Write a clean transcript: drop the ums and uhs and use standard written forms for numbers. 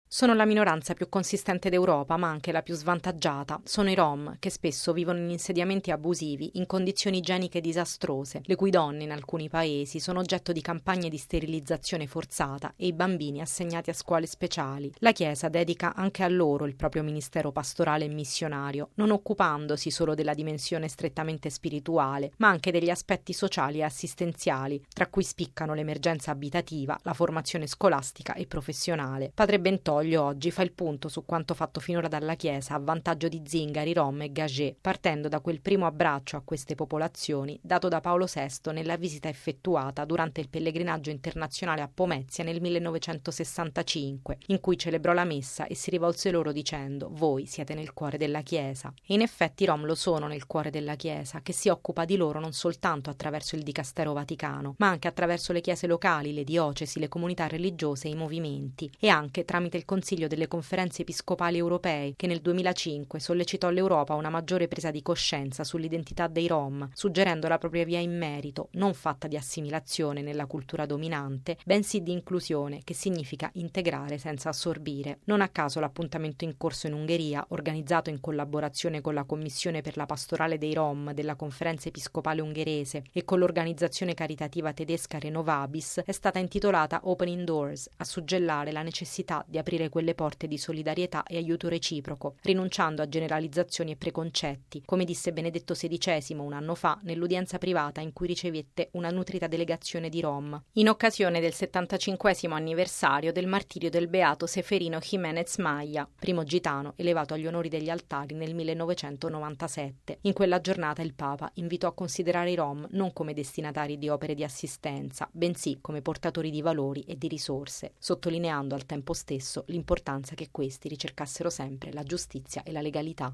Sono la minoranza più consistente d'Europa, ma anche la più svantaggiata. Sono i Rom, che spesso vivono in insediamenti abusivi, in condizioni igieniche disastrose, le cui donne in alcuni paesi sono oggetto di campagne di sterilizzazione forzata e i bambini assegnati a scuole speciali. La Chiesa dedica anche a loro il proprio ministero pastorale e missionario, non occupandosi solo della dimensione strettamente spirituale, ma anche degli aspetti sociali e assistenziali, tra cui spiccano l'emergenza abitativa, la formazione scolastica e professionale. Padre Bentolio oggi fa il punto su quanto fatto finora dalla Chiesa a vantaggio di zingari, rom e gagé, partendo da quel primo abbraccio a queste popolazioni dato da Paolo VI nella visita effettuata durante il pellegrinaggio internazionale a Pomezia nel 1965, in cui celebrò la messa e si rivolse loro dicendo: «Voi siete nel cuore della Chiesa». E in effetti i rom lo sono nel cuore della Chiesa, che si occupa di loro non soltanto attraverso il Dicastero Vaticano, ma anche attraverso le chiese locali, le diocesi, le comunità religiose e i movimenti, e anche tramite il Consiglio delle Conferenze Episcopali Europee, che nel 2005 sollecitò l'Europa a una maggiore presa di coscienza sull'identità dei Rom, suggerendo la propria via in merito, non fatta di assimilazione nella cultura dominante, bensì di inclusione, che significa integrare senza assorbire. Non a caso l'appuntamento in corso in Ungheria, organizzato in collaborazione con la Commissione per la Pastorale dei Rom della Conferenza Episcopale Ungherese e con l'organizzazione caritativa tedesca Renovabis, è stata intitolata Opening Doors, a suggellare la necessità di aprire quelle porte di solidarietà e aiuto reciproco, rinunciando a generalizzazioni e preconcetti, come disse Benedetto XVI un anno fa nell'udienza privata in cui ricevette una nutrita delegazione di Rom, in occasione del 75° anniversario del martirio del beato Seferino Jiménez Maya, primo gitano elevato agli onori degli altari nel 1997. In quella giornata il Papa invitò a considerare i Rom non come destinatari di opere di assistenza, bensì come portatori di valori e di risorse, sottolineando al tempo stesso l'importanza che questi ricercassero sempre la giustizia e la legalità.